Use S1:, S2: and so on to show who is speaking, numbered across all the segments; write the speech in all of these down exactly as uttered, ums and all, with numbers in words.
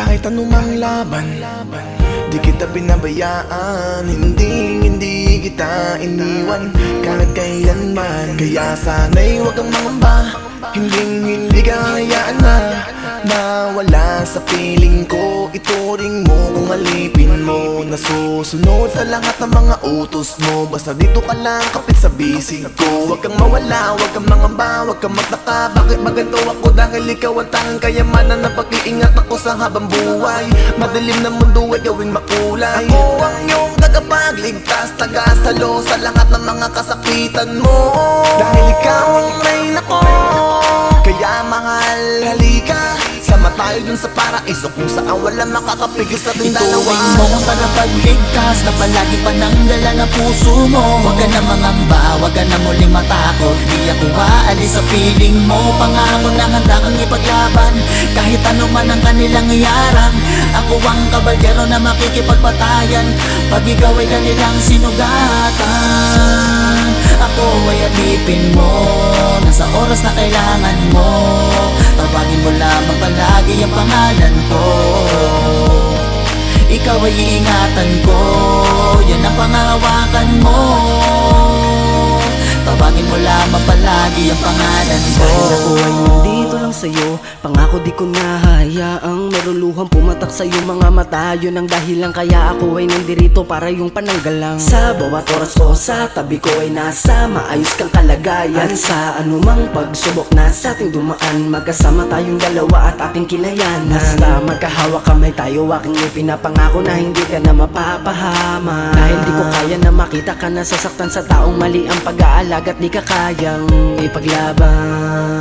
S1: Kahit anumang laban, di kita pinabayaan. Hindi, hindi kita iniwan kahit kailanman. Kaya sana'y huwag kang mangamba, hindi, hindi ka hayaan na nawala sa piling ko. Ituring mo kung alipin mo, nasusunod sa lahat ng mga utos mo. Basta dito ka lang kapit sa bisig ko. Huwag kang mawala, huwag kang mangamba, huwag kang magtaka. Bakit ba ganito ako? Dahil ikaw ang tanging kayamanan na pag-iingat ako sa habang buhay. Madilim na mundo ay gawing makulay. Ako ang iyong tagapagligtas, tagasalo sa lahat ng mga kasakitan mo. Dahil ikaw ang reyna ko, kaya mahal, halika. Sama tayo dun sa paraiso kung saan walang makakapigil sa ating dalawa.
S2: Ituring mo ang tagapagligtas na palagi panangdala ng puso mo. Huwag ka na mangamba, huwag ka na muling matakot. Di ako aalis sa piling mo. Pangako na handa kang ipaglaban kahit ano man ang kanilang iyarang. Ako ang kabalyero na makikipagpatayan pag ikaw ay kanilang sinugatan. Ako ay alipin mo na sa oras na kailangan mo. Tawagin mo lamang palagi ang pangalan ko. Ikaw ay iingatan ko, yan ang pangahawakan mo. Tawagin mo lamang palagi ang pangalan ko.
S3: Dahil ako ay nandito lang sa'yo, pangako di ko nahayaang maruluhang pumatak sa'yo mga mata. Yun ang dahilan kaya ako ay nandirito para yung pananggalang. Sa bawat oras ko sa tabi ko ay nasa maayos kang kalagayan. At sa anumang pagsubok na sa ating dumaan, magkasama tayong dalawa at ating kinayanan. Basta magkahawak kamay tayo, aking ipinapangako na hindi ka na mapapahama. Dahil di ko kaya na makita ka na sasaktan sa taong mali ang pag-aalag at di ka kayang ipaglaban.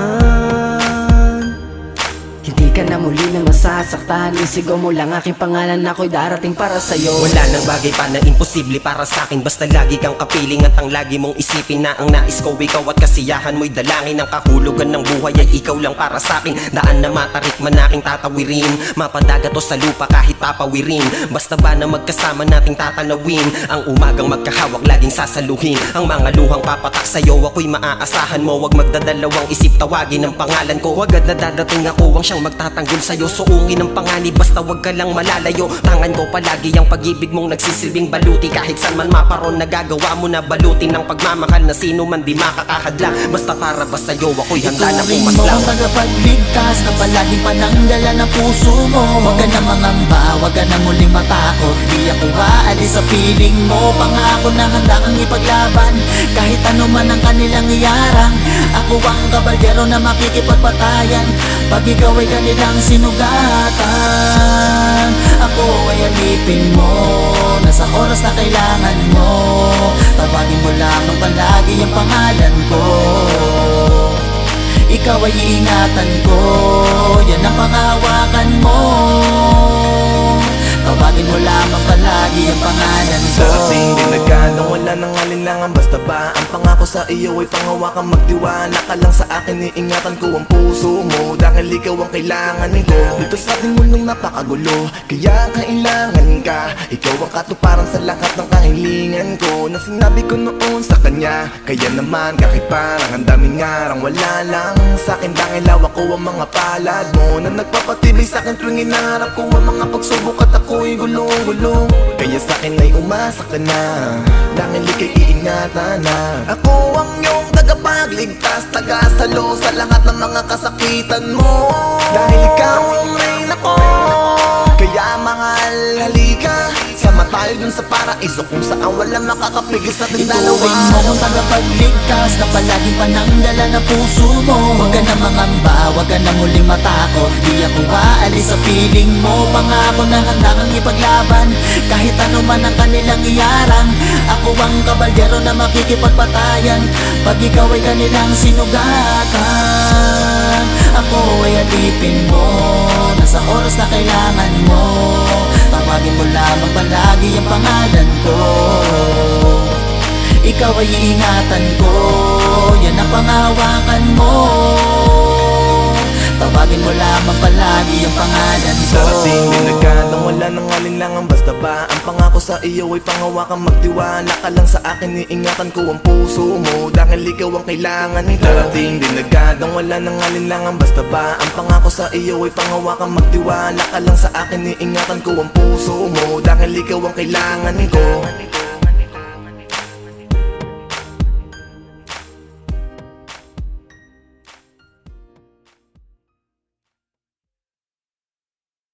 S3: Hindi ka na muli na masasaktan, isigaw mo lang aking pangalan, ako'y darating para sa'yo.
S4: Wala nang bagay pa na imposible para sa'kin, basta lagi kang kapiling at ang lagi mong isipin na ang nais ko ikaw at kasiyahan mo'y dalangin. Ang kahulugan ng buhay ay ikaw lang para sa'kin. Daan na matarik man aking tatawirin, mapadagat o sa lupa kahit papawirin. Basta ba na magkasama nating tatanawin ang umagang magkahawak laging sasaluhin. Ang mga luhang papatak sa'yo ako'y maaasahan mo. Huwag magdadalawang isip, tawagin ang pangalan ko. Agad na dadating ako ang siyang magtatanggol sa'yo. Suungin ang panganib, basta wag ka lang malalayo. Tangan ko palagi ang pag-ibig mong nagsisilbing baluti. Kahit saan man maparon, nagagawa mo na balutin ng pagmamahal na sino man di makakahadlang. Basta para ba sa'yo ako'y handa na
S2: Ituring mo
S4: pumaslang.
S2: ang tagapagligtas na palagi panangdala ng puso mo. Huwag ka na mangamba, huwag ka na muling matakot. Di ako aalis sa piling mo. Pangako na handa kang ipaglaban kahit ano man ang kanilang iyarang. Ako ang kabalyero na makikipagpatayan pag ikaw ay kanilang sinugatan. Ako ay alipin mo na sa oras na kailangan mo. Tawagin mo lamang palagi ang pangalan ko. Ikaw ay iingatan ko, yan ang pangahawakan mo. Tawagin mo lamang palagi ang pangalan ko.
S1: Darating din nagkadang wala nang alinlangan. Basta ba ang pangako sa iyo ay pangawakan. Magtiwala ka lang sa akin, iingatan ko ang puso mo. Dahil ikaw ang kailangan ko dito sa ating mundong napakagulo. Kaya kailangan ka, ikaw ang katuparan sa lahat ng kahilingan ko na sinabi ko noon sa kanya. Kaya naman kahit parang ang daming ngarang, wala lang sa akin dahil hawak ko ang mga palad mo na nagpapatibay sa akin tuwing inaharap ko ang mga pagsubok at ako'y gulong-gulong. Kaya sa akin ay umasa ka na dahil ika'y iingatan na. Ako ang iyong tagapagligtas, tagasalo sa lahat ng mga kasakitan mo. Dahil ikaw ang reyna ko, kaya mahal, halika. Sama tayo dun sa paraiso kung saan walang makakapigil sa ating dalawa.
S2: Ituring mo ang tagapagligtas na palaging panangdala ng puso mo. Huwag ka na mangamba, huwag ka na muling matakot. Di ako aalis sa piling mo. Pangako na handa kang ipaglaban kahit ano man ang kanilang iyarang. Ako ang kabalyero na makikipagpatayan pag ikaw ay kanilang sinugatan. Ako ay alipin mo na sa oras na kailangan mo. Tawagin mo lamang palagi ang pangalan ko. Ikaw ay iingatan ko, yan ang pangahawakan mo. Tawagin mo lamang palagi ang pangalan ko.
S1: Darating din agad ang wala nang alinlangan. Basta ba ang pangako sa iyo ay pangawakan? Magtiwala ka lang sa akin, iingatan ko ang puso mo dahil ikaw ang kailangan ko. Darating din agad ang wala nang alinlangan. Basta ba ang pangako sa iyo ay pangawakan? Magtiwala ka lang sa akin, iingatan ko ang puso mo dahil ikaw ang kailangan ko.